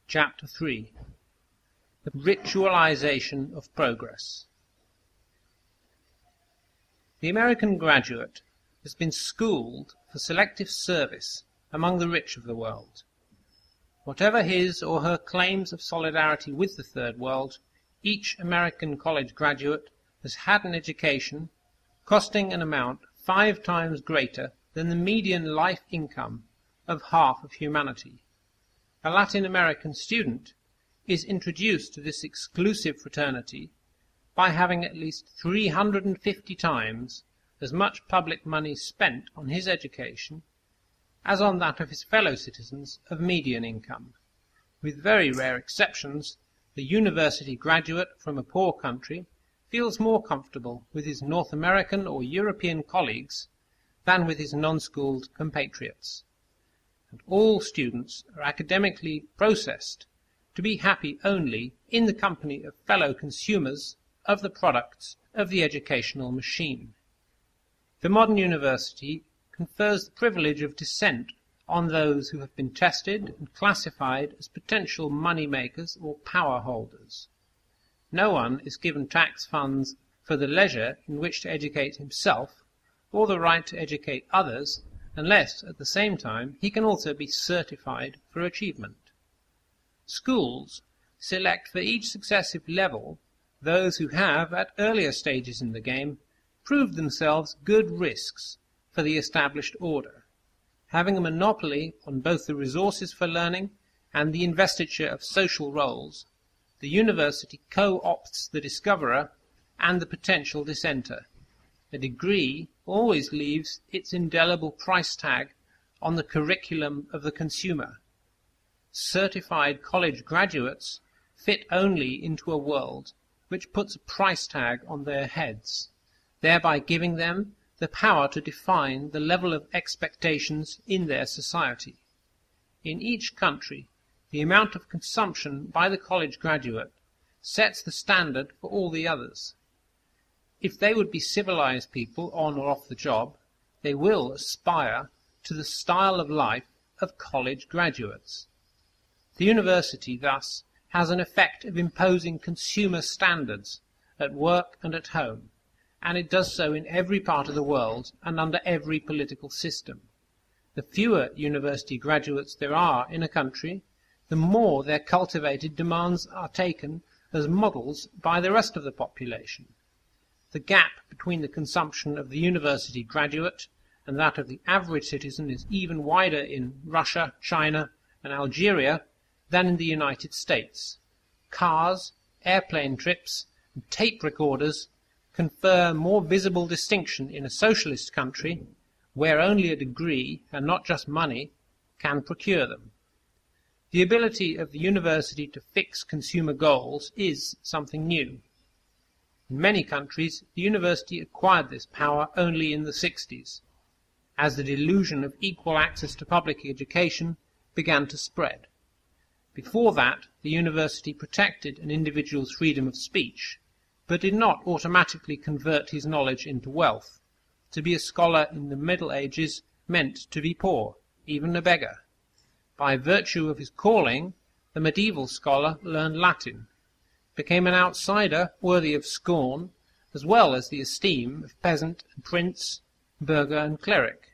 Chapter 3. The Ritualization of Progress. The American graduate has been schooled for selective service among the rich of the world. Whatever his or her claims of solidarity with the Third World, each American college graduate has had an education costing an amount 5 times greater than the median life income of half of humanity. A Latin American student is introduced to this exclusive fraternity by having at least 350 times as much public money spent on his education as on that of his fellow citizens of median income. With very rare exceptions, the university graduate from a poor country feels more comfortable with his North American or European colleagues than with his non-schooled compatriots. And all students are academically processed to be happy only in the company of fellow consumers of the products of the educational machine. The modern university confers the privilege of dissent on those who have been tested and classified as potential money makers or power holders. No one is given tax funds for the leisure in which to educate himself or the right to educate others, unless at the same time he can also be certified for achievement. Schools select for each successive level those who have, at earlier stages in the game, proved themselves good risks for the established order. Having a monopoly on both the resources for learning and the investiture of social roles, the university co-opts the discoverer and the potential dissenter. A degree always leaves its indelible price tag on the curriculum of the consumer. Certified college graduates fit only into a world which puts a price tag on their heads, thereby giving them the power to define the level of expectations in their society. In each country, the amount of consumption by the college graduate sets the standard for all the others. If they would be civilized people on or off the job, they will aspire to the style of life of college graduates. The university thus has an effect of imposing consumer standards at work and at home, and it does so in every part of the world and under every political system. The fewer university graduates there are in a country, the more their cultivated demands are taken as models by the rest of the population. The gap between the consumption of the university graduate and that of the average citizen is even wider in Russia, China, and Algeria than in the United States. Cars, airplane trips, and tape recorders confer more visible distinction in a socialist country where only a degree, and not just money, can procure them. The ability of the university to fix consumer goals is something new. In many countries, the university acquired this power only in the 60s, as the delusion of equal access to public education began to spread. Before that, the university protected an individual's freedom of speech, but did not automatically convert his knowledge into wealth. To be a scholar in the Middle Ages meant to be poor, even a beggar. By virtue of his calling, the medieval scholar learned Latin, became an outsider worthy of scorn, as well as the esteem of peasant and prince, burgher and cleric.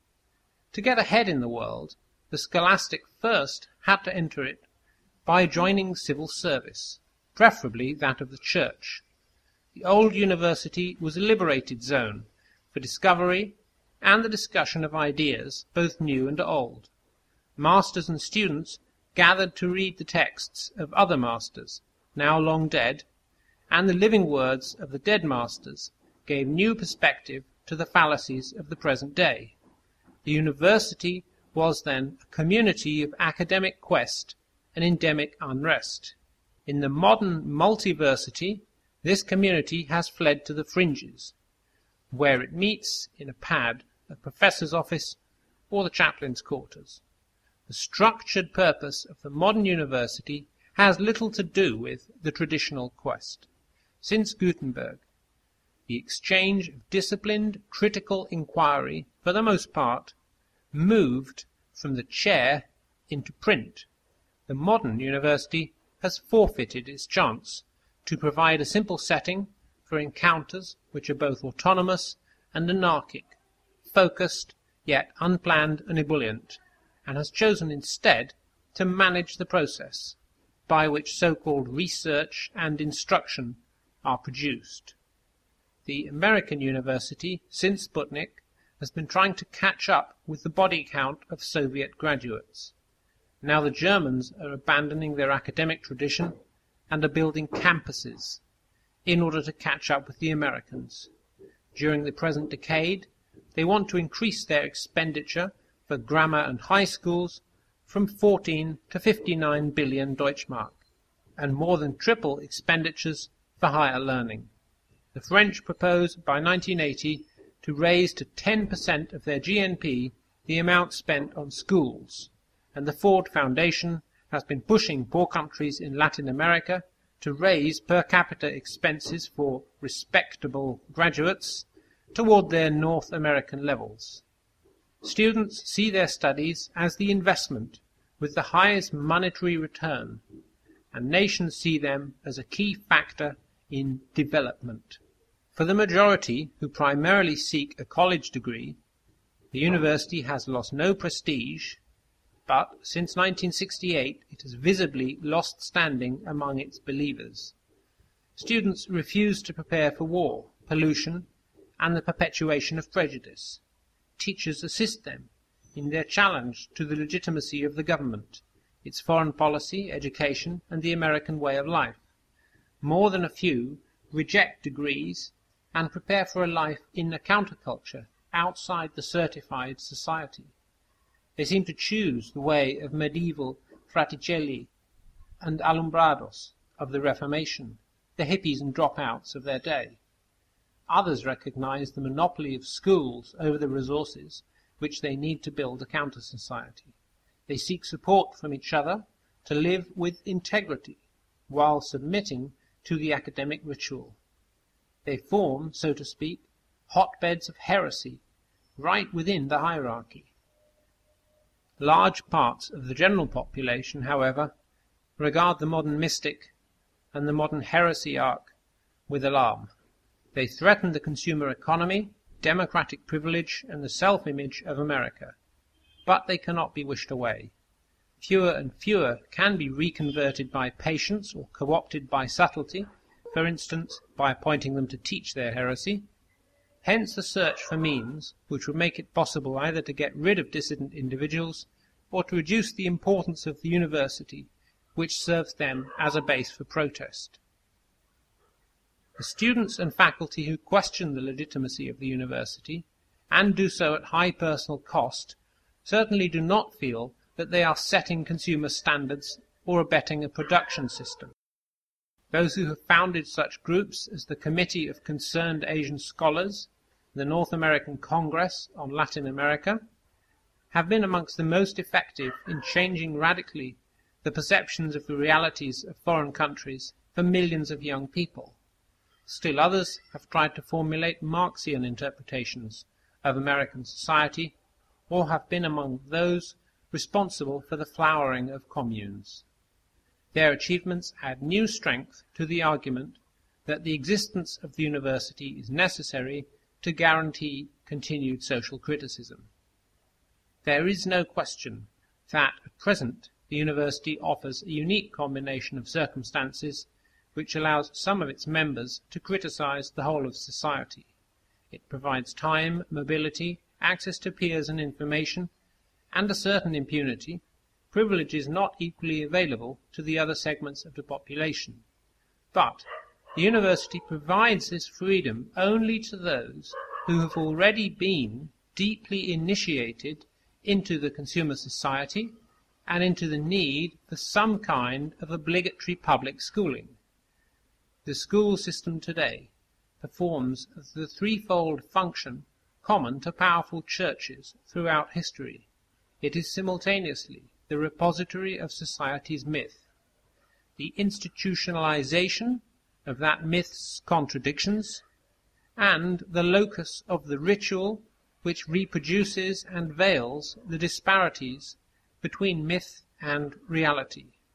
To get ahead in the world, the scholastic first had to enter it by joining civil service, preferably that of the church. The old university was a liberated zone for discovery and the discussion of ideas, both new and old. Masters and students gathered to read the texts of other masters, now long dead, and the living words of the dead masters gave new perspective to the fallacies of the present day. The university was then a community of academic quest and endemic unrest. In the modern multiversity, this community has fled to the fringes, where it meets in a pad, a professor's office, or the chaplain's quarters. The structured purpose of the modern university has little to do with the traditional quest. Since Gutenberg, the exchange of disciplined, critical inquiry, for the most part, moved from the chair into print. The modern university has forfeited its chance to provide a simple setting for encounters which are both autonomous and anarchic, focused yet unplanned and ebullient, and has chosen instead to manage the process by which so-called research and instruction are produced. The American university, since Sputnik, has been trying to catch up with the body count of Soviet graduates. Now the Germans are abandoning their academic tradition and are building campuses in order to catch up with the Americans. During the present decade, they want to increase their expenditure for grammar and high schools from 14 to 59 billion Deutschmark, and more than triple expenditures for higher learning. The French propose by 1980 to raise to 10% of their GNP the amount spent on schools, and the Ford Foundation has been pushing poor countries in Latin America to raise per capita expenses for respectable graduates toward their North American levels. Students see their studies as the investment with the highest monetary return, and nations see them as a key factor in development. For the majority who primarily seek a college degree, the university has lost no prestige, but since 1968 it has visibly lost standing among its believers. Students refuse to prepare for war, pollution, and the perpetuation of prejudice. Teachers assist them in their challenge to the legitimacy of the government, its foreign policy, education, and the American way of life. More than a few reject degrees and prepare for a life in a counterculture outside the certified society. They seem to choose the way of medieval Fraticelli and Alumbrados of the Reformation, the hippies and dropouts of their day. Others recognize the monopoly of schools over the resources which they need to build a counter-society. They seek support from each other to live with integrity while submitting to the academic ritual. They form, so to speak, hotbeds of heresy right within the hierarchy. Large parts of the general population, however, regard the modern mystic and the modern heresiarch with alarm. They threaten the consumer economy, democratic privilege, and the self-image of America. But they cannot be wished away. Fewer and fewer can be reconverted by patience or co-opted by subtlety, for instance, by appointing them to teach their heresy. Hence the search for means which would make it possible either to get rid of dissident individuals or to reduce the importance of the university, which serves them as a base for protest. The students and faculty who question the legitimacy of the university, and do so at high personal cost, certainly do not feel that they are setting consumer standards or abetting a production system. Those who have founded such groups as the Committee of Concerned Asian Scholars, the North American Congress on Latin America, have been amongst the most effective in changing radically the perceptions of the realities of foreign countries for millions of young people. Still others have tried to formulate Marxian interpretations of American society, or have been among those responsible for the flowering of communes. Their achievements add new strength to the argument that the existence of the university is necessary to guarantee continued social criticism. There is no question that at present the university offers a unique combination of circumstances which allows some of its members to criticize the whole of society. It provides time, mobility, access to peers and information, and a certain impunity, privileges not equally available to the other segments of the population. But the university provides this freedom only to those who have already been deeply initiated into the consumer society and into the need for some kind of obligatory public schooling. The school system today performs the threefold function common to powerful churches throughout history. It is simultaneously the repository of society's myth, the institutionalization of that myth's contradictions, and the locus of the ritual which reproduces and veils the disparities between myth and reality.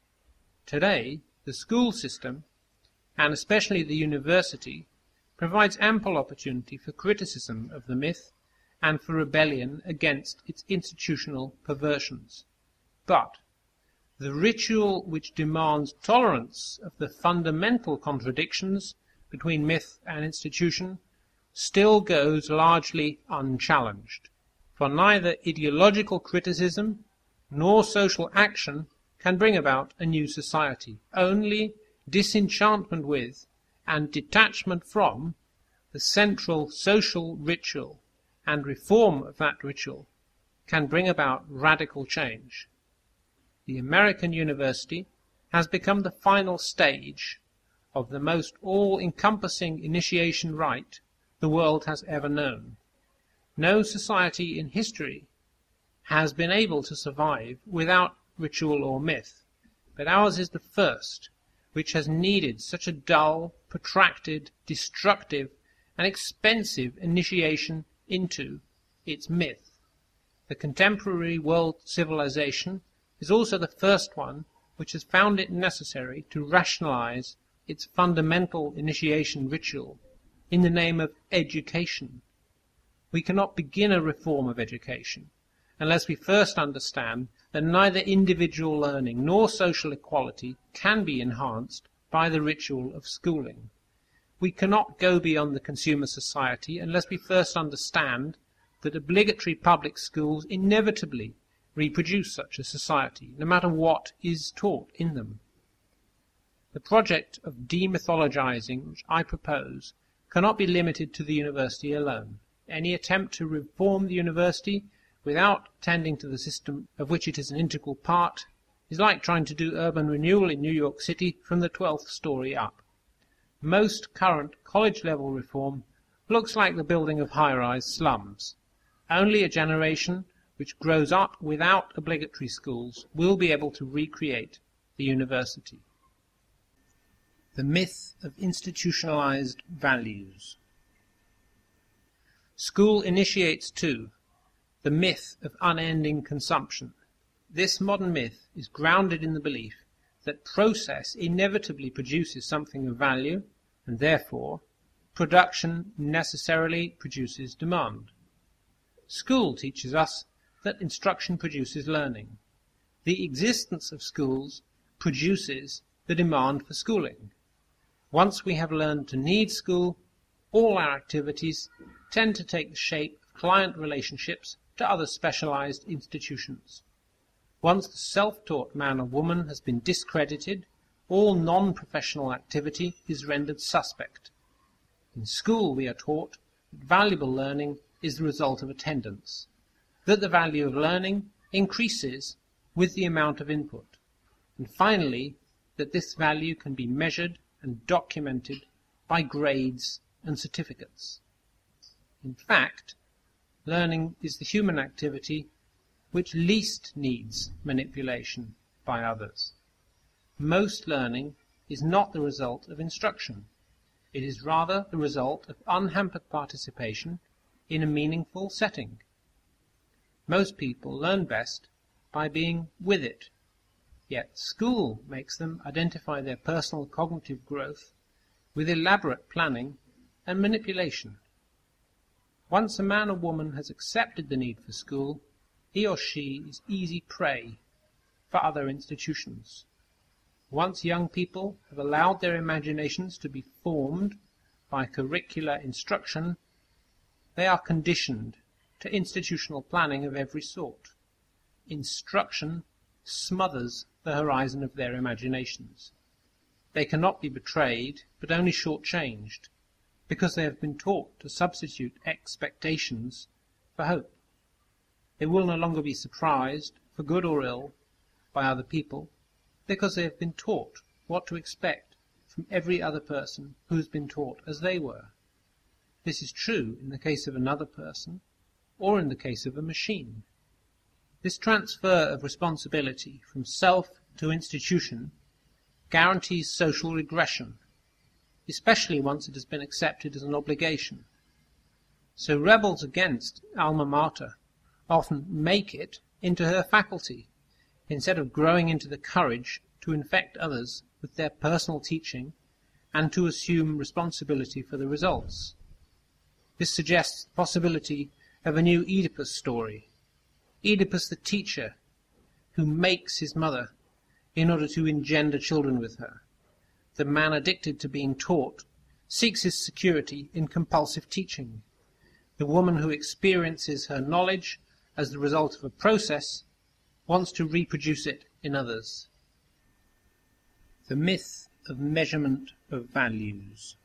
Today, the school system, and especially the university, provides ample opportunity for criticism of the myth and for rebellion against its institutional perversions. But the ritual which demands tolerance of the fundamental contradictions between myth and institution still goes largely unchallenged, for neither ideological criticism nor social action can bring about a new society. Only disenchantment with and detachment from the central social ritual and reform of that ritual can bring about radical change. The American university has become the final stage of the most all-encompassing initiation rite the world has ever known. No society in history has been able to survive without ritual or myth, but ours is the first which has needed such a dull, protracted, destructive, and expensive initiation into its myth. The contemporary world civilization is also the first one which has found it necessary to rationalize its fundamental initiation ritual in the name of education. We cannot begin a reform of education unless we first understand that neither individual learning nor social equality can be enhanced by the ritual of schooling. We cannot go beyond the consumer society unless we first understand that obligatory public schools inevitably reproduce such a society, no matter what is taught in them. The project of demythologizing which I propose cannot be limited to the university alone. Any attempt to reform the university without tending to the system of which it is an integral part is like trying to do urban renewal in New York City from the 12th story up. Most current college-level reform looks like the building of high-rise slums. Only a generation which grows up without obligatory schools will be able to recreate the university. The myth of institutionalized values. School initiates, too, the myth of unending consumption. This modern myth is grounded in the belief that process inevitably produces something of value, and therefore production necessarily produces demand. School teaches us that instruction produces learning. The existence of schools produces the demand for schooling. Once we have learned to need school, all our activities tend to take the shape of client relationships to other specialized institutions. Once the self-taught man or woman has been discredited, all non-professional activity is rendered suspect. In school we are taught that valuable learning is the result of attendance, that the value of learning increases with the amount of input, and finally that this value can be measured and documented by grades and certificates. In fact, learning is the human activity which least needs manipulation by others. Most learning is not the result of instruction. It is rather the result of unhampered participation in a meaningful setting. Most people learn best by being with it, yet school makes them identify their personal cognitive growth with elaborate planning and manipulation. Once a man or woman has accepted the need for school, he or she is easy prey for other institutions. Once young people have allowed their imaginations to be formed by curricular instruction, they are conditioned to institutional planning of every sort. Instruction smothers the horizon of their imaginations. They cannot be betrayed, but only short-changed, because they have been taught to substitute expectations for hope. They will no longer be surprised, for good or ill, by other people, because they have been taught what to expect from every other person who has been taught as they were. This is true in the case of another person, or in the case of a machine. This transfer of responsibility from self to institution guarantees social regression, especially once it has been accepted as an obligation. So rebels against alma mater often make it into her faculty, instead of growing into the courage to infect others with their personal teaching and to assume responsibility for the results. This suggests the possibility of a new Oedipus story. Oedipus the teacher, who makes his mother in order to engender children with her. The man addicted to being taught seeks his security in compulsive teaching. The woman who experiences her knowledge as the result of a process wants to reproduce it in others. The myth of measurement of values.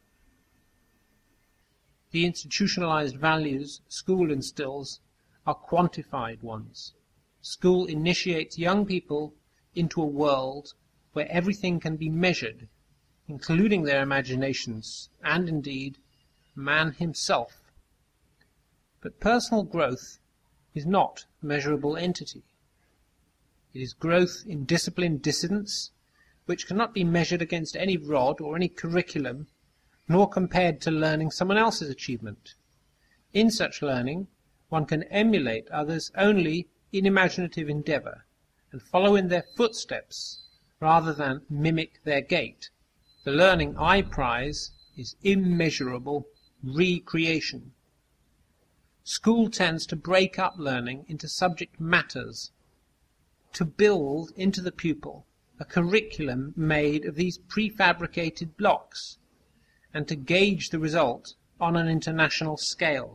The institutionalized values school instills are quantified ones. School initiates young people into a world where everything can be measured, including their imaginations, and indeed man himself. But personal growth is not a measurable entity. It is growth in disciplined dissidence, which cannot be measured against any rod or any curriculum, nor compared to learning someone else's achievement. In such learning, one can emulate others only in imaginative endeavour, and follow in their footsteps, rather than mimic their gait. The learning I prize is immeasurable recreation. School tends to break up learning into subject matters, to build into the pupil a curriculum made of these prefabricated blocks, and to gauge the result on an international scale.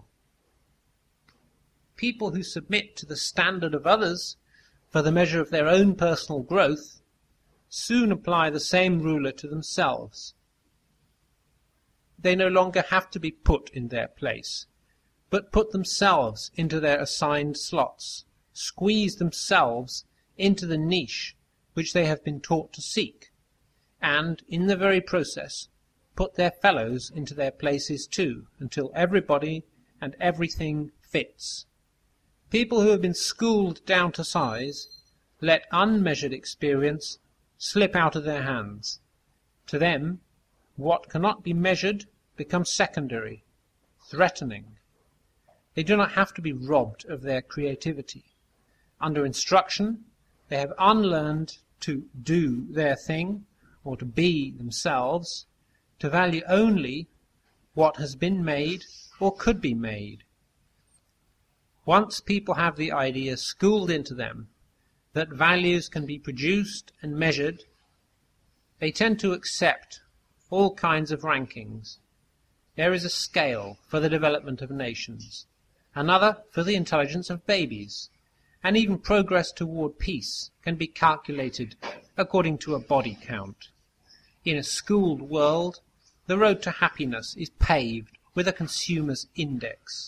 People who submit to the standard of others for the measure of their own personal growth soon apply the same ruler to themselves. They no longer have to be put in their place, but put themselves into their assigned slots, squeeze themselves into the niche which they have been taught to seek, and, in the very process, put their fellows into their places too, until everybody and everything fits. People who have been schooled down to size let unmeasured experience slip out of their hands. To them, what cannot be measured becomes secondary, threatening. They do not have to be robbed of their creativity. Under instruction, they have unlearned to do their thing, or to be themselves, to value only what has been made or could be made. Once people have the idea schooled into them that values can be produced and measured, they tend to accept all kinds of rankings. There is a scale for the development of nations, another for the intelligence of babies, and even progress toward peace can be calculated according to a body count. In a schooled world, the road to happiness is paved with a consumer's index.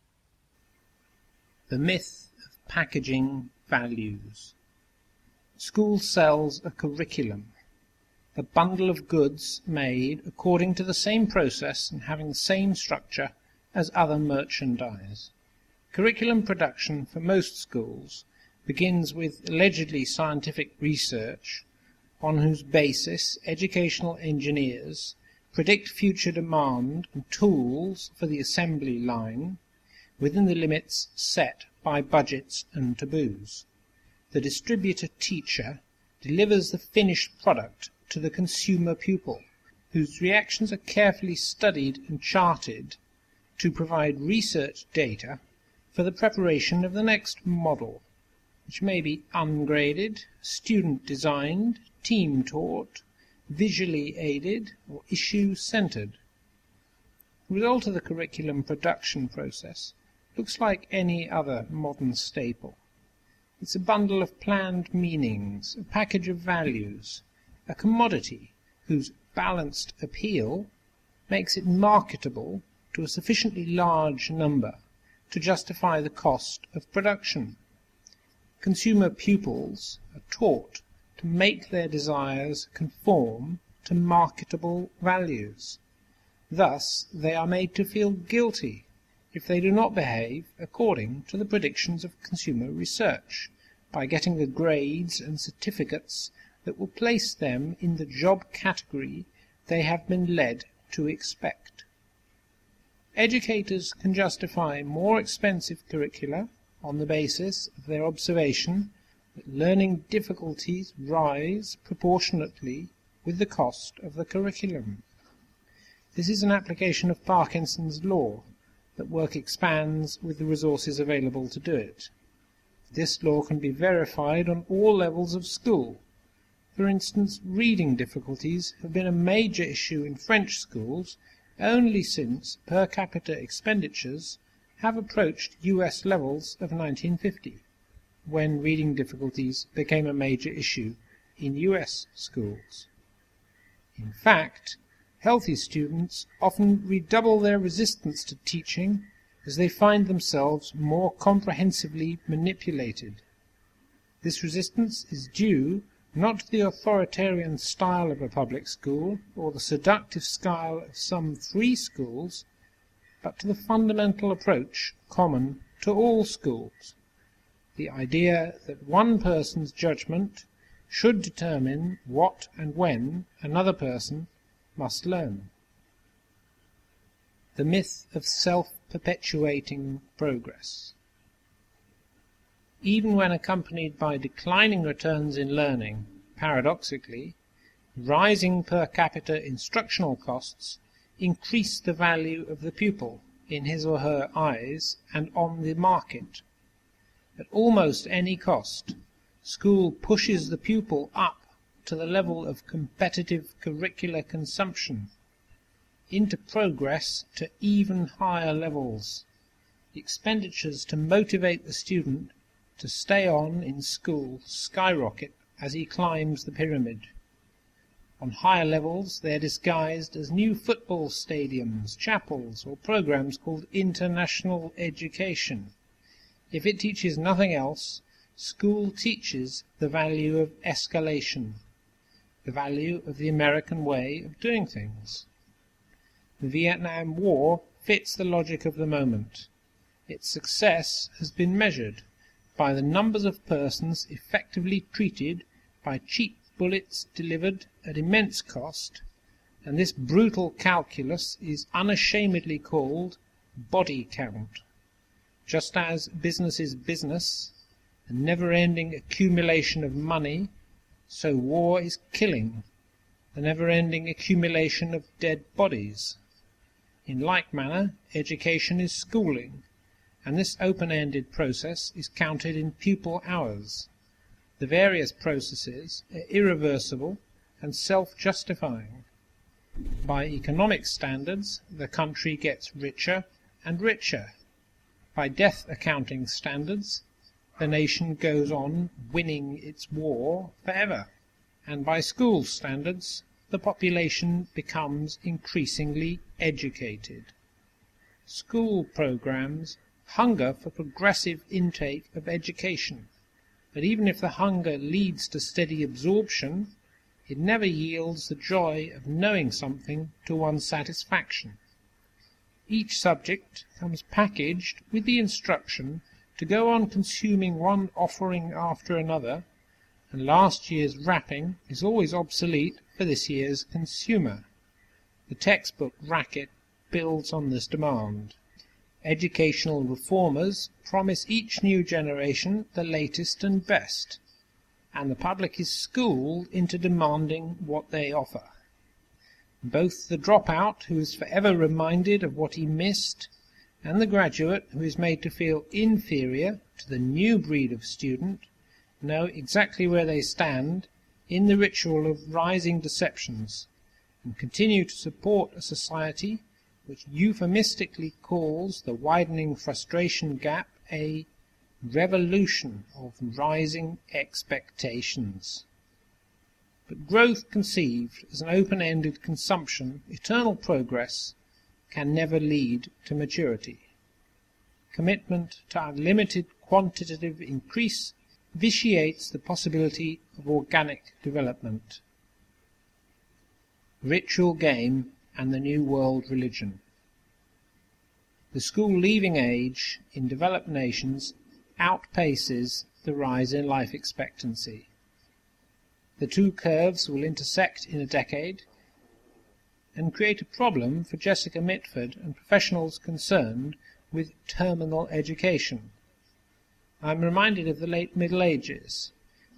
The myth of packaging values. School sells a curriculum, a bundle of goods made according to the same process and having the same structure as other merchandise. Curriculum production for most schools begins with allegedly scientific research on whose basis educational engineers predict future demand and tools for the assembly line within the limits set by budgets and taboos. The distributor teacher delivers the finished product to the consumer pupil, whose reactions are carefully studied and charted to provide research data for the preparation of the next model, which may be ungraded, student-designed, team-taught, visually aided, or issue-centered. The result of the curriculum production process looks like any other modern staple. It's a bundle of planned meanings, a package of values, a commodity whose balanced appeal makes it marketable to a sufficiently large number to justify the cost of production. Consumer pupils are taught to make their desires conform to marketable values. Thus, they are made to feel guilty if they do not behave according to the predictions of consumer research, by getting the grades and certificates that will place them in the job category they have been led to expect. Educators can justify more expensive curricula on the basis of their observation that learning difficulties rise proportionately with the cost of the curriculum. This is an application of Parkinson's law, that work expands with the resources available to do it. This law can be verified on all levels of school. For instance, reading difficulties have been a major issue in French schools only since per capita expenditures have approached US levels of 1950, when reading difficulties became a major issue in US schools. In fact, healthy students often redouble their resistance to teaching as they find themselves more comprehensively manipulated. This resistance is due not to the authoritarian style of a public school or the seductive style of some free schools, but to the fundamental approach common to all schools, the idea that one person's judgment should determine what and when another person must learn. The myth of self-perpetuating progress. Even when accompanied by declining returns in learning, paradoxically, rising per capita instructional costs increase the value of the pupil in his or her eyes and on the market. At almost any cost, school pushes the pupil up to the level of competitive curricular consumption, into progress to even higher levels. The expenditures to motivate the student to stay on in school skyrocket as he climbs the pyramid. On higher levels they are disguised as new football stadiums, chapels, or programs called international education. If it teaches nothing else, school teaches the value of escalation, the value of the American way of doing things. The Vietnam War fits the logic of the moment. Its success has been measured by the numbers of persons effectively treated by cheap bullets delivered at immense cost, and this brutal calculus is unashamedly called body count. Just as business is business, a never-ending accumulation of money, so war is killing, the never-ending accumulation of dead bodies. In like manner, education is schooling, and this open-ended process is counted in pupil hours. The various processes are irreversible and self-justifying. By economic standards, the country gets richer and richer. By death accounting standards, the nation goes on winning its war forever. And by school standards, the population becomes increasingly educated. School programs hunger for progressive intake of education, but even if the hunger leads to steady absorption, it never yields the joy of knowing something to one's satisfaction. Each subject comes packaged with the instruction to go on consuming one offering after another, and last year's wrapping is always obsolete for this year's consumer. The textbook racket builds on this demand. Educational reformers promise each new generation the latest and best, and the public is schooled into demanding what they offer. Both the dropout, who is forever reminded of what he missed, and the graduate, who is made to feel inferior to the new breed of student, know exactly where they stand in the ritual of rising deceptions, and continue to support a society which euphemistically calls the widening frustration gap a revolution of rising expectations. But growth conceived as an open-ended consumption, eternal progress, can never lead to maturity. Commitment to unlimited quantitative increase vitiates the possibility of organic development. Ritual game and the New World religion. The school-leaving age in developed nations outpaces the rise in life expectancy. The two curves will intersect in a decade and create a problem for Jessica Mitford and professionals concerned with terminal education. I am reminded of the late Middle Ages,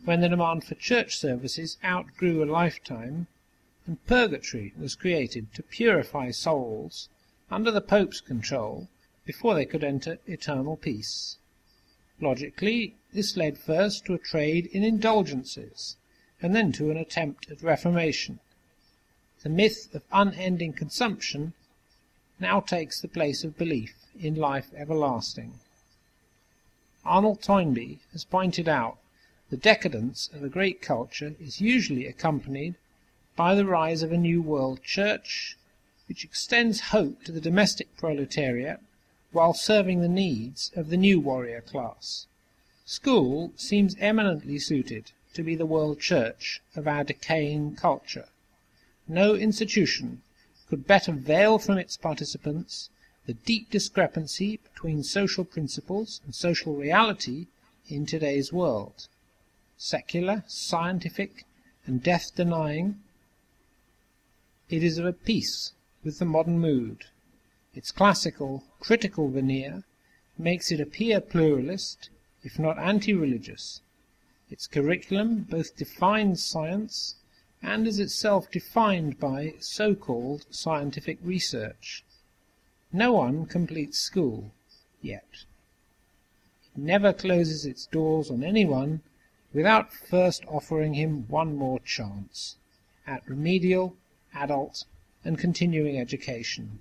when the demand for church services outgrew a lifetime, and purgatory was created to purify souls under the Pope's control before they could enter eternal peace. Logically, this led first to a trade in indulgences, and then to an attempt at reformation. The myth of unending consumption now takes the place of belief in life everlasting. Arnold Toynbee has pointed out the decadence of a great culture is usually accompanied by the rise of a new world church, which extends hope to the domestic proletariat while serving the needs of the new warrior class. School seems eminently suited to be the world church of our decaying culture. No institution could better veil from its participants the deep discrepancy between social principles and social reality in today's world. Secular, scientific, and death-denying, it is of a piece with the modern mood. Its classical, critical veneer makes it appear pluralist, if not anti-religious. Its curriculum both defines science and is itself defined by so-called scientific research. No one completes school, yet. It never closes its doors on anyone without first offering him one more chance at remedial, adult, and continuing education.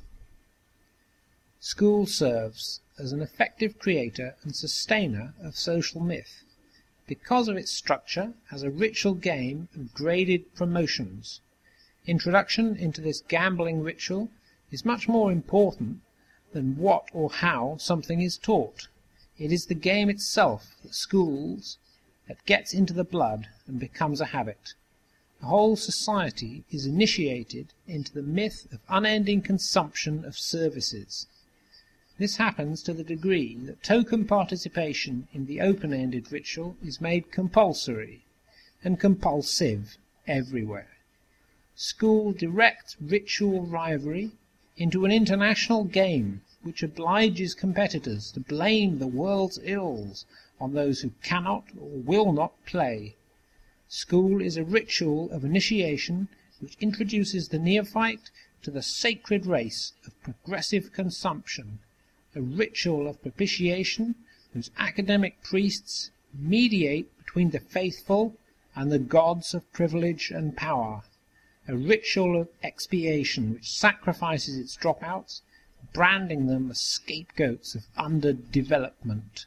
School serves as an effective creator and sustainer of social myth because of its structure as a ritual game of graded promotions. Introduction into this gambling ritual is much more important than what or how something is taught. It is the game itself that schools that gets into the blood and becomes a habit. The whole society is initiated into the myth of unending consumption of services. This happens to the degree that token participation in the open-ended ritual is made compulsory and compulsive everywhere. School directs ritual rivalry into an international game which obliges competitors to blame the world's ills on those who cannot or will not play. School is a ritual of initiation which introduces the neophyte to the sacred race of progressive consumption, a ritual of propitiation whose academic priests mediate between the faithful and the gods of privilege and power, a ritual of expiation which sacrifices its dropouts, branding them as scapegoats of underdevelopment.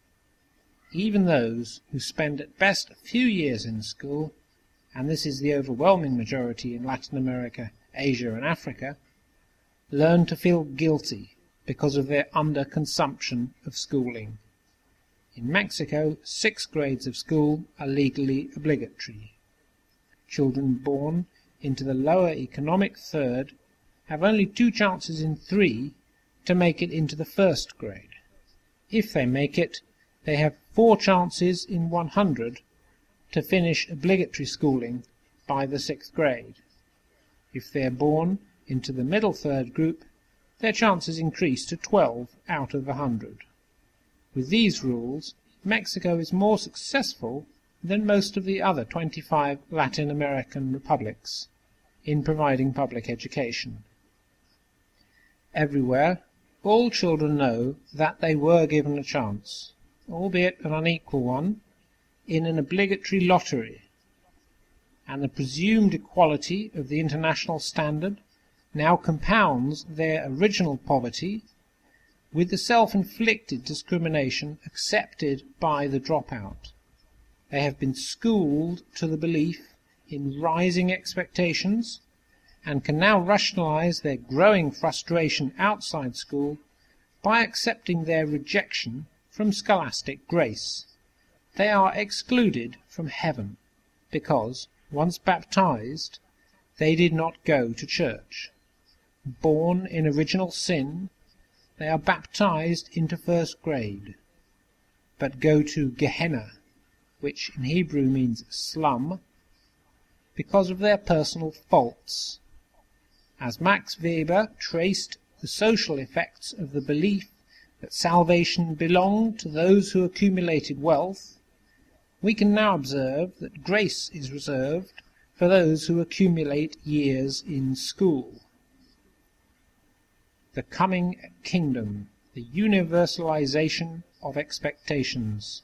Even those who spend at best a few years in school, and this is the overwhelming majority in Latin America, Asia and Africa, learn to feel guilty because of their underconsumption of schooling. In Mexico, 6 grades of school are legally obligatory. Children born into the lower economic third have only 2 chances in 3 to make it into the first grade. If they make it, they have 4 chances in 100 to finish obligatory schooling by the 6th grade. If they are born into the middle third group, their chances increase to 12 out of 100. With these rules, Mexico is more successful than most of the other 25 Latin American republics in providing public education. Everywhere, all children know that they were given a chance, albeit an unequal one, in an obligatory lottery, and the presumed equality of the international standard now compounds their original poverty with the self-inflicted discrimination accepted by the dropout. They have been schooled to the belief in rising expectations and can now rationalize their growing frustration outside school by accepting their rejection from scholastic grace. They are excluded from heaven because, once baptized, they did not go to church. Born in original sin, they are baptized into first grade, but go to Gehenna, which in Hebrew means slum, because of their personal faults. As Max Weber traced the social effects of the belief that salvation belonged to those who accumulated wealth, We can now observe that grace is reserved for those who accumulate years in school. The coming kingdom, the universalization of expectations.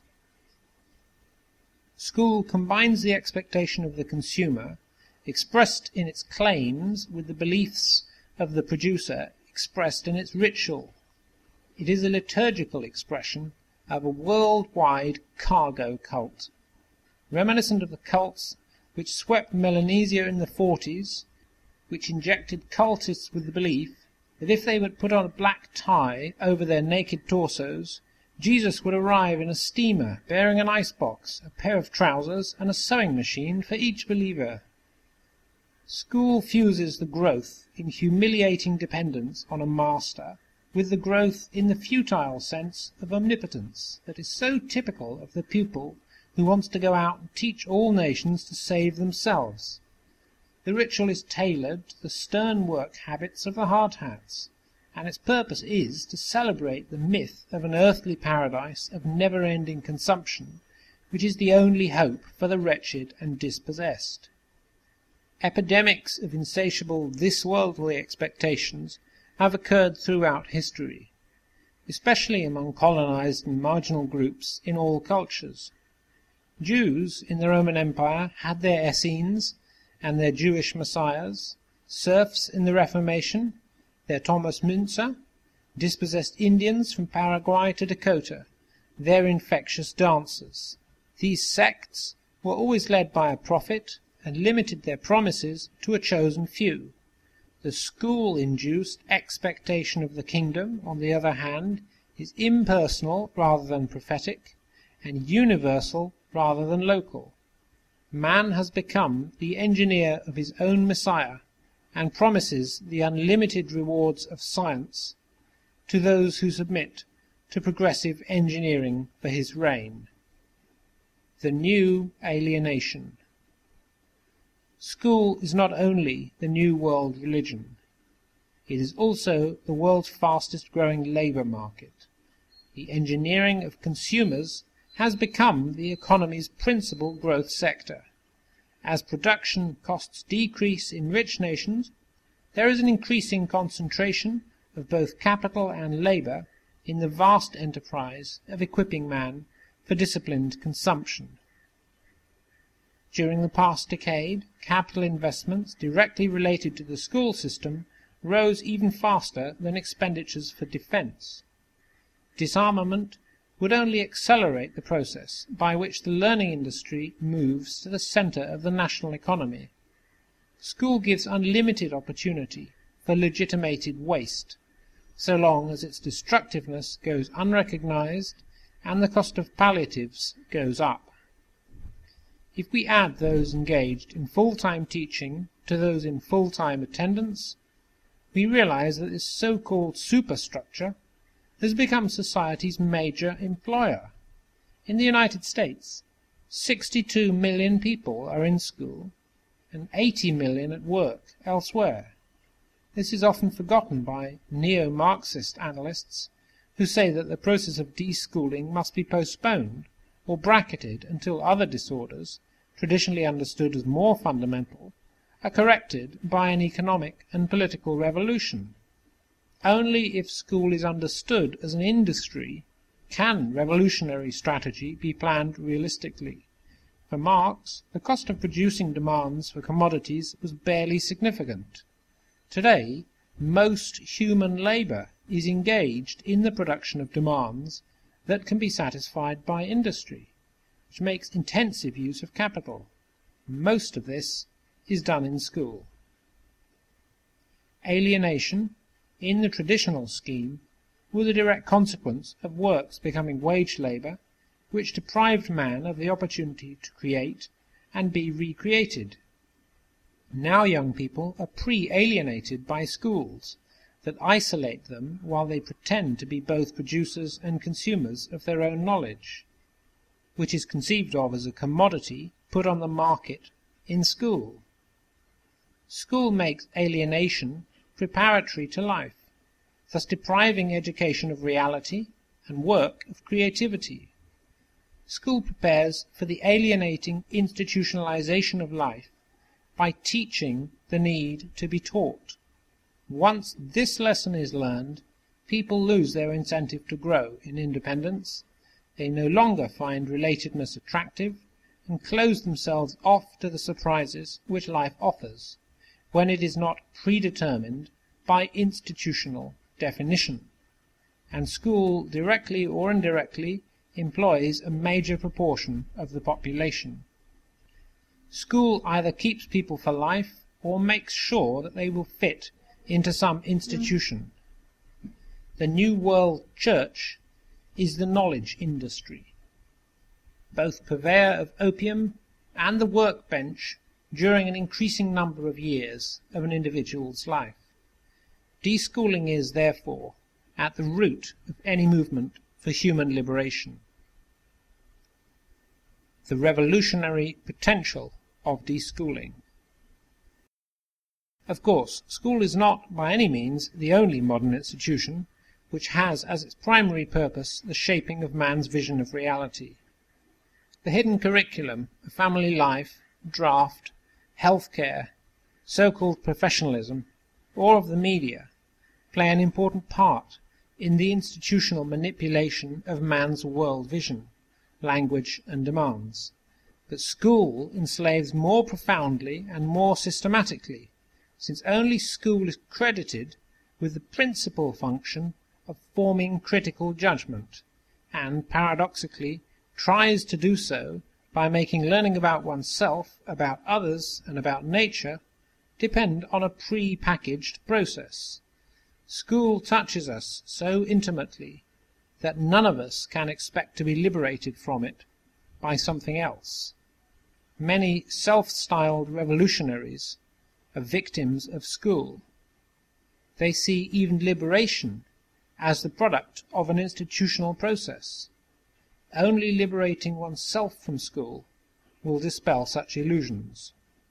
School combines the expectation of the consumer, expressed in its claims, with the beliefs of the producer, expressed in its ritual. It is a liturgical expression of a worldwide cargo cult, reminiscent of the cults which swept Melanesia in the 40s, which injected cultists with the belief that if they would put on a black tie over their naked torsos, Jesus would arrive in a steamer bearing an icebox, a pair of trousers, and a sewing machine for each believer. School fuses the growth in humiliating dependence on a master with the growth in the futile sense of omnipotence that is so typical of the pupil who wants to go out and teach all nations to save themselves. The ritual is tailored to the stern work habits of the hard hats, and its purpose is to celebrate the myth of an earthly paradise of never-ending consumption, which is the only hope for the wretched and dispossessed. Epidemics of insatiable this-worldly expectations have occurred throughout history, especially among colonized and marginal groups in all cultures. Jews in the Roman Empire had their Essenes and their Jewish messiahs, serfs in the Reformation, their Thomas Müntzer, dispossessed Indians from Paraguay to Dakota, their infectious dancers. These sects were always led by a prophet and limited their promises to a chosen few. The school-induced expectation of the kingdom, on the other hand, is impersonal rather than prophetic, and universal rather than local. Man has become the engineer of his own Messiah, and promises the unlimited rewards of science to those who submit to progressive engineering for his reign. The new alienation. School is not only the new world religion. It is also the world's fastest growing labour market. The engineering of consumers has become the economy's principal growth sector. As production costs decrease in rich nations, there is an increasing concentration of both capital and labour in the vast enterprise of equipping man for disciplined consumption. During the past decade, capital investments directly related to the school system rose even faster than expenditures for defence. Disarmament would only accelerate the process by which the learning industry moves to the centre of the national economy. School gives unlimited opportunity for legitimated waste, so long as its destructiveness goes unrecognized and the cost of palliatives goes up. If we add those engaged in full-time teaching to those in full-time attendance, we realize that this so-called superstructure has become society's major employer. In the United States, 62 million people are in school and 80 million at work elsewhere. This is often forgotten by neo-Marxist analysts who say that the process of deschooling must be postponed or bracketed until other disorders, traditionally understood as more fundamental, are corrected by an economic and political revolution. Only if school is understood as an industry can revolutionary strategy be planned realistically. For Marx, the cost of producing demands for commodities was barely significant. Today, most human labour is engaged in the production of demands that can be satisfied by industry, which makes intensive use of capital. Most of this is done in school. Alienation, in the traditional scheme, was a direct consequence of works becoming wage labour, which deprived man of the opportunity to create and be recreated. Now young people are pre-alienated by schools that isolate them while they pretend to be both producers and consumers of their own knowledge, which is conceived of as a commodity put on the market in school. School makes alienation preparatory to life, thus depriving education of reality and work of creativity. School prepares for the alienating institutionalization of life by teaching the need to be taught. Once this lesson is learned, people lose their incentive to grow in independence. They no longer find relatedness attractive and close themselves off to the surprises which life offers, when it is not predetermined by institutional definition. And school, directly or indirectly, employs a major proportion of the population. School either keeps people for life or makes sure that they will fit into some institution. The New World Church is the knowledge industry, both purveyor of opium and the workbench during an increasing number of years of an individual's life. Deschooling is, therefore, at the root of any movement for human liberation. The revolutionary potential of deschooling. Of course, school is not by any means the only modern institution which has as its primary purpose the shaping of man's vision of reality. The hidden curriculum of family life, draft, healthcare, so-called professionalism, or of the media, play an important part in the institutional manipulation of man's world vision, language, and demands. But school enslaves more profoundly and more systematically, since only school is credited with the principal function of forming critical judgment, and, paradoxically, tries to do so by making learning about oneself, about others, and about nature depend on a pre-packaged process. School touches us so intimately that none of us can expect to be liberated from it by something else. Many self-styled revolutionaries are victims of school. They see even liberation as the product of an institutional process. Only liberating oneself from school will dispel such illusions.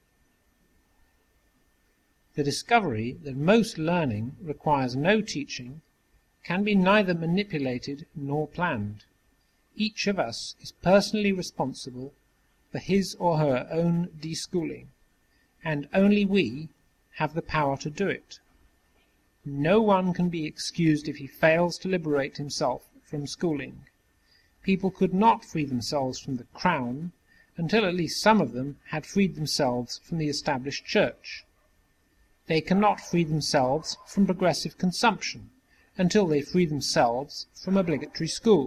The discovery that most learning requires no teaching can be neither manipulated nor planned. Each of us is personally responsible for his or her own deschooling, and only we have the power to do it. No one can be excused if he fails to liberate himself from schooling. People could not free themselves from the crown until at least some of them had freed themselves from the established church. They cannot free themselves from progressive consumption until they free themselves from obligatory school.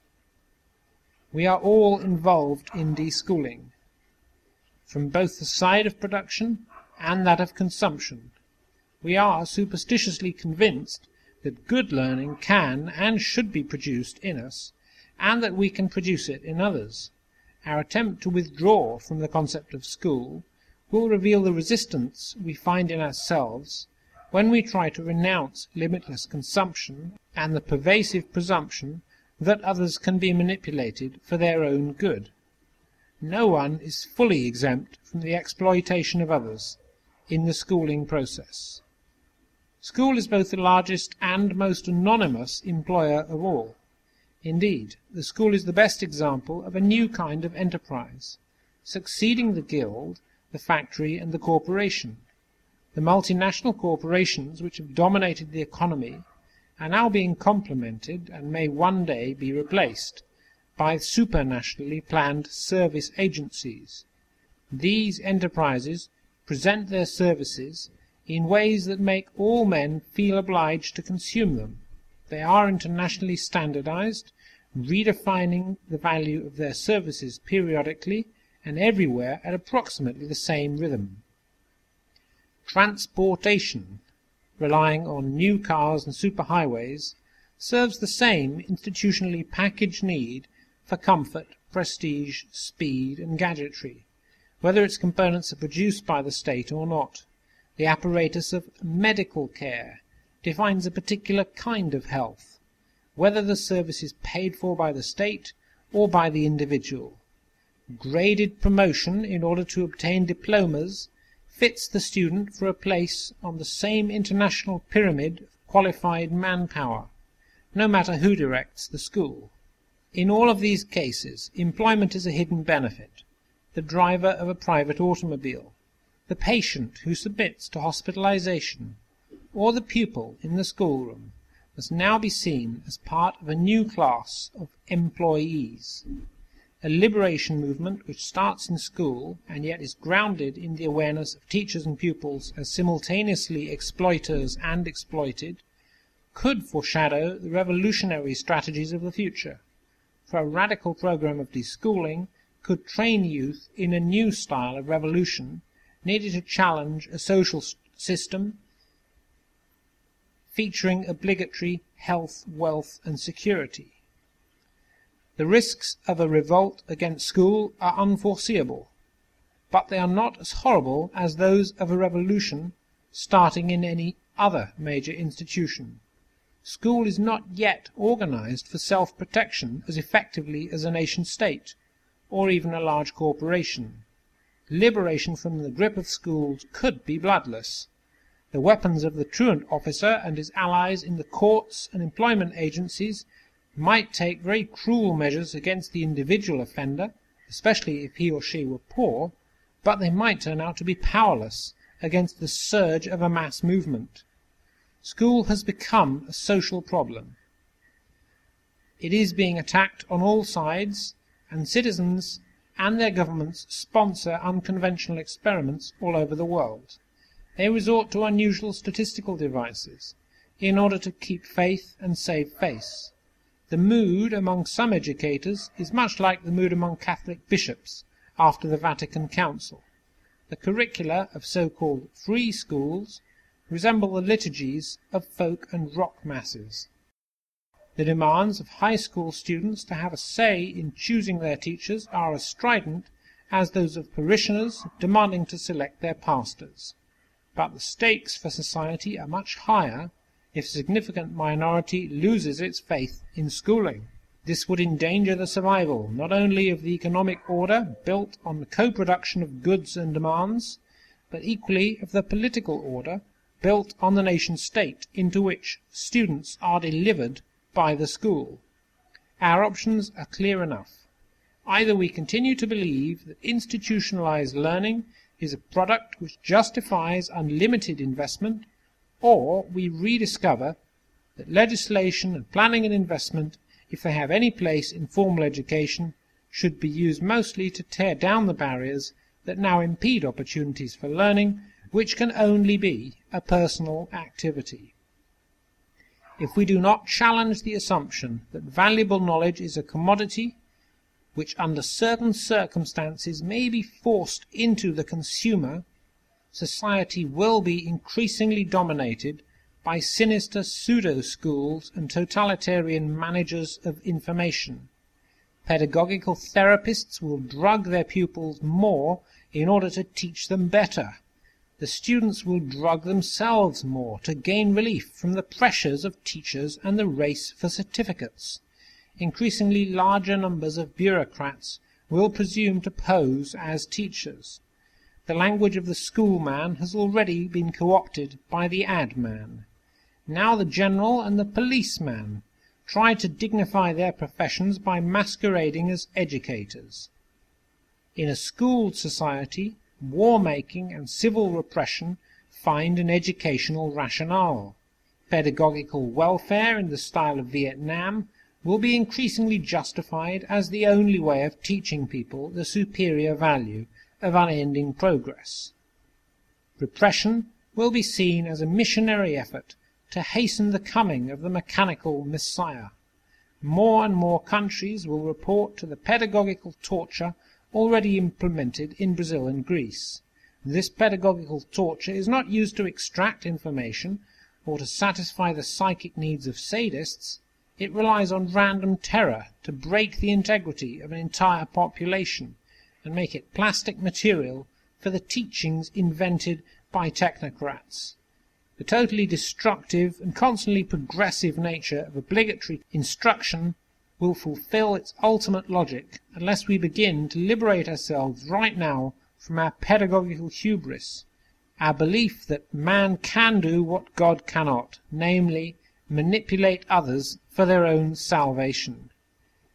We are all involved in deschooling, from both the side of production and that of consumption. We are superstitiously convinced that good learning can and should be produced in us, and that we can produce it in others. Our attempt to withdraw from the concept of school will reveal the resistance we find in ourselves when we try to renounce limitless consumption and the pervasive presumption that others can be manipulated for their own good. No one is fully exempt from the exploitation of others in the schooling process. School is both the largest and most anonymous employer of all. Indeed, the school is the best example of a new kind of enterprise, succeeding the guild, the factory, and the corporation. The multinational corporations which have dominated the economy are now being complemented, and may one day be replaced, by supranationally planned service agencies. These enterprises present their services in ways that make all men feel obliged to consume them. They are internationally standardized, redefining the value of their services periodically and everywhere at approximately the same rhythm. Transportation, relying on new cars and superhighways, serves the same institutionally packaged need for comfort, prestige, speed, and gadgetry, whether its components are produced by the state or not. The apparatus of medical care defines a particular kind of health, whether the service is paid for by the state or by the individual. Graded promotion in order to obtain diplomas fits the student for a place on the same international pyramid of qualified manpower, no matter who directs the school. In all of these cases, employment is a hidden benefit. The driver of a private automobile, the patient who submits to hospitalization, or the pupil in the schoolroom must now be seen as part of a new class of employees. A liberation movement which starts in school and yet is grounded in the awareness of teachers and pupils as simultaneously exploiters and exploited could foreshadow the revolutionary strategies of the future. For a radical program of deschooling could train youth in a new style of revolution needed to challenge a social system featuring obligatory health, wealth, and security. The risks of a revolt against school are unforeseeable, but they are not as horrible as those of a revolution starting in any other major institution. School is not yet organized for self-protection as effectively as a nation-state, or even a large corporation. Liberation from the grip of schools could be bloodless. The weapons of the truant officer and his allies in the courts and employment agencies might take very cruel measures against the individual offender, especially if he or she were poor, but they might turn out to be powerless against the surge of a mass movement. School has become a social problem. It is being attacked on all sides, and citizens and their governments sponsor unconventional experiments all over the world. They resort to unusual statistical devices in order to keep faith and save face. The mood among some educators is much like the mood among Catholic bishops after the Vatican Council. The curricula of so-called free schools resemble the liturgies of folk and rock masses. The demands of high school students to have a say in choosing their teachers are as strident as those of parishioners demanding to select their pastors. But the stakes for society are much higher if a significant minority loses its faith in schooling. This would endanger the survival not only of the economic order built on the co-production of goods and demands, but equally of the political order built on the nation-state into which students are delivered by the school. Our options are clear enough. Either we continue to believe that institutionalized learning is a product which justifies unlimited investment, or we rediscover that legislation and planning and investment, if they have any place in formal education, should be used mostly to tear down the barriers that now impede opportunities for learning, which can only be a personal activity. If we do not challenge the assumption that valuable knowledge is a commodity which under certain circumstances may be forced into the consumer, society will be increasingly dominated by sinister pseudo-schools and totalitarian managers of information. Pedagogical therapists will drug their pupils more in order to teach them better. The students will drug themselves more to gain relief from the pressures of teachers and the race for certificates. Increasingly larger numbers of bureaucrats will presume to pose as teachers. The language of the schoolman has already been co-opted by the ad man. Now the general and the policeman try to dignify their professions by masquerading as educators. In a schooled society, war-making and civil repression find an educational rationale. Pedagogical welfare in the style of Vietnam will be increasingly justified as the only way of teaching people the superior value of unending progress. Repression will be seen as a missionary effort to hasten the coming of the mechanical Messiah. More and more countries will report to the pedagogical torture already implemented in Brazil and Greece. This pedagogical torture is not used to extract information or to satisfy the psychic needs of sadists. It relies on random terror to break the integrity of an entire population and make it plastic material for the teachings invented by technocrats. The totally destructive and constantly progressive nature of obligatory instruction will fulfill its ultimate logic unless we begin to liberate ourselves right now from our pedagogical hubris, our belief that man can do what God cannot, namely, manipulate others for their own salvation.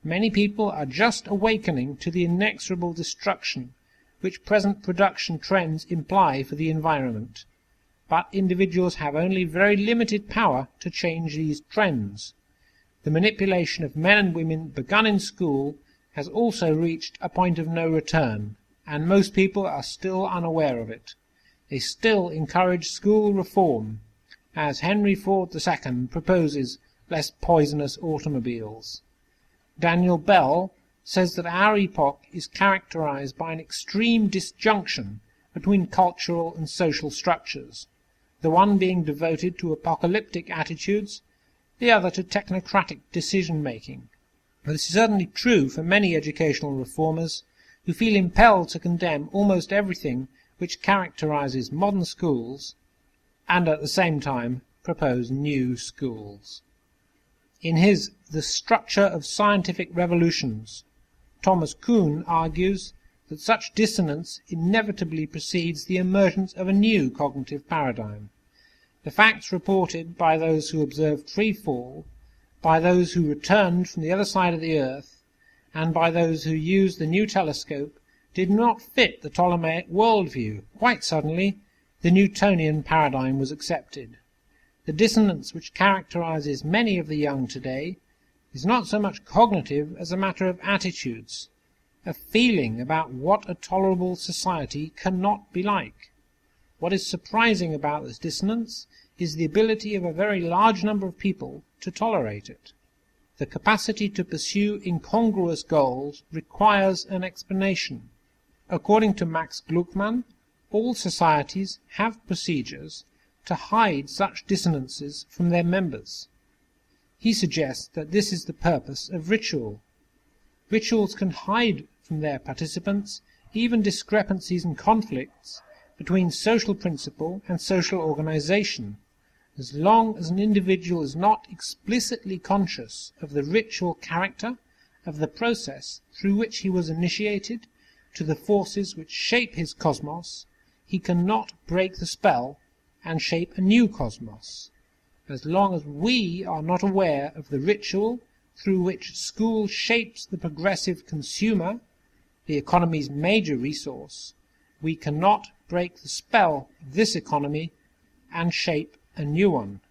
Many people are just awakening to the inexorable destruction which present production trends imply for the environment. But individuals have only very limited power to change these trends. The manipulation of men and women begun in school has also reached a point of no return, and most people are still unaware of it. They still encourage school reform, as Henry Ford II proposes less poisonous automobiles. Daniel Bell says that our epoch is characterized by an extreme disjunction between cultural and social structures, the one being devoted to apocalyptic attitudes, the other to technocratic decision-making. This is certainly true for many educational reformers who feel impelled to condemn almost everything which characterizes modern schools and at the same time propose new schools. In his The Structure of Scientific Revolutions, Thomas Kuhn argues that such dissonance inevitably precedes the emergence of a new cognitive paradigm. The facts reported by those who observed free fall, by those who returned from the other side of the earth, and by those who used the new telescope did not fit the Ptolemaic worldview. Quite suddenly, the Newtonian paradigm was accepted. The dissonance which characterizes many of the young today is not so much cognitive as a matter of attitudes, a feeling about what a tolerable society cannot be like. What is surprising about this dissonance is the ability of a very large number of people to tolerate it. The capacity to pursue incongruous goals requires an explanation. According to Max Gluckman, all societies have procedures to hide such dissonances from their members. He suggests that this is the purpose of ritual. Rituals can hide from their participants even discrepancies and conflicts between social principle and social organization, as long as an individual is not explicitly conscious of the ritual character of the process through which he was initiated to the forces which shape his cosmos. He cannot break the spell and shape a new cosmos. As long as we are not aware of the ritual through which school shapes the progressive consumer, the economy's major resource, we cannot break the spell of this economy and shape a new one.